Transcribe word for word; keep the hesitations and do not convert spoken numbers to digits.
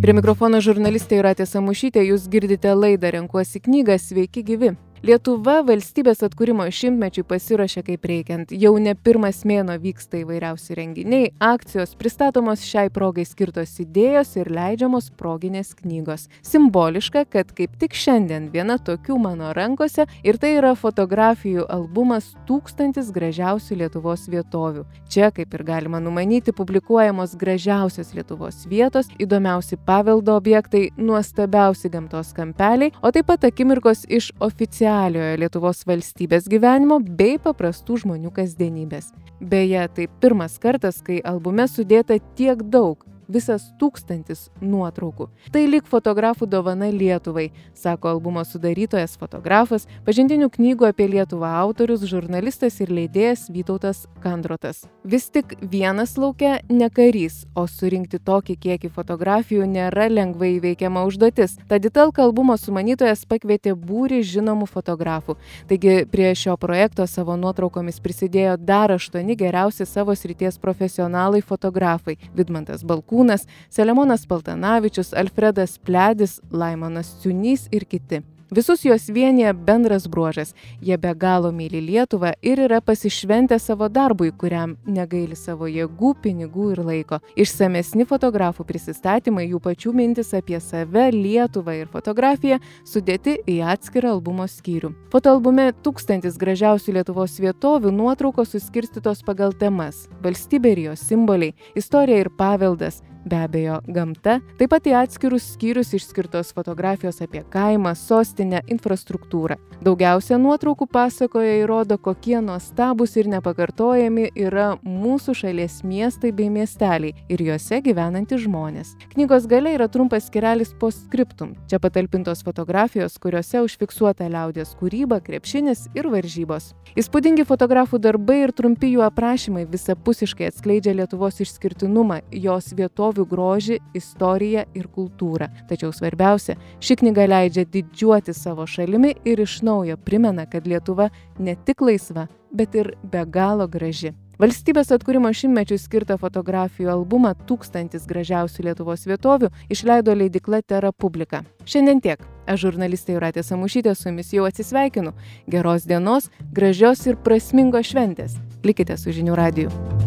Prie mikrofono žurnalistė Jūratė Samušytė, jūs girdite laidą Renkuosi knygą, sveiki gyvi. Lietuva valstybės atkūrimo šimtmečiui pasiruošė kaip reikiant. Jau ne pirmas mėnuo vyksta įvairiausi renginiai, akcijos, pristatomos šiai progai skirtos idėjos ir leidžiamos proginės knygos. Simboliška, kad kaip tik šiandien viena tokių mano rankose ir tai yra fotografijų albumas Tūkstantis gražiausių Lietuvos vietovių. Čia, kaip ir galima numanyti, publikuojamos gražiausios Lietuvos vietos, įdomiausi paveldo objektai, nuostabiausi gamtos kampeliai, o taip pat akimirkos iš oficialių Lietuvos valstybės gyvenimo bei paprastų žmonių kasdienybės. Beje, tai pirmas kartas, kai albume sudėta tiek daug, visas tūkstantis nuotraukų. Tai lyg fotografų dovana Lietuvai, sako albumo sudarytojas fotografas, pažintinių knygų apie Lietuvą autorius, žurnalistas ir leidėjas Vytautas Kandrotas. Vis tik vienas lauke ne karys, o surinkti tokį kiekį fotografijų nėra lengvai įveikiama užduotis. Tad į talką albumo sumanytojas pakvietė būrį žinomų fotografų. Taigi prie šio projekto savo nuotraukomis prisidėjo dar aštuoni geriausi savo srities profesionalai fotografai – Vidmantas Balkūnas, Selemonas Paltanavičius, Alfredas Pledis, Laimonas Ciunys ir kiti. Visus juos vienija bendras bruožas. Jie be galo myli Lietuvą ir yra pasišventę savo darbui, kuriam negaili savo jėgų, pinigų ir laiko. Išsamesni fotografų prisistatymai, jų pačių mintis apie save, Lietuvą ir fotografiją sudėti į atskirą albumo skyrių. Fotoalbume Tūkstantis gražiausių Lietuvos vietovių nuotraukos suskirstytos pagal temas – valstybė ir jos simboliai, istorija ir paveldas, be abejo gamta, taip pat į atskirus skyrius išskirtos fotografijos apie kaimą, sostinę, infrastruktūrą. Daugiausia nuotraukų pasakoja įrodo, kokie nuostabūs ir nepakartojami yra mūsų šalies miestai bei miesteliai ir juose gyvenantys žmonės. Knygos gale yra trumpas skyrelis postscriptum. Čia patalpintos fotografijos, kuriuose užfiksuota liaudies kūryba, krepšinis ir varžybos. Įspūdingi fotografų darbai ir trumpi jų aprašymai visapusiškai atskleidžia Lietuvos išskirtinumą, jos vietovių grožį, istoriją ir kultūrą. Tačiau svarbiausia, ši knyga leidžia didžiuoti savo šalimi ir iš naujo primena, kad Lietuva ne tik laisva, bet ir be galo graži. Valstybės atkūrimo šimtmečiui skirtą fotografijų albumą Tūkstantis gražiausių Lietuvos vietovių išleido leidykla Tera Publika. Šiandien tiek. Aš žurnalistė Jūratė Samušytė su jumis jau atsisveikinu. Geros dienos, gražios ir prasmingos šventės. Likite su Žinių radiju.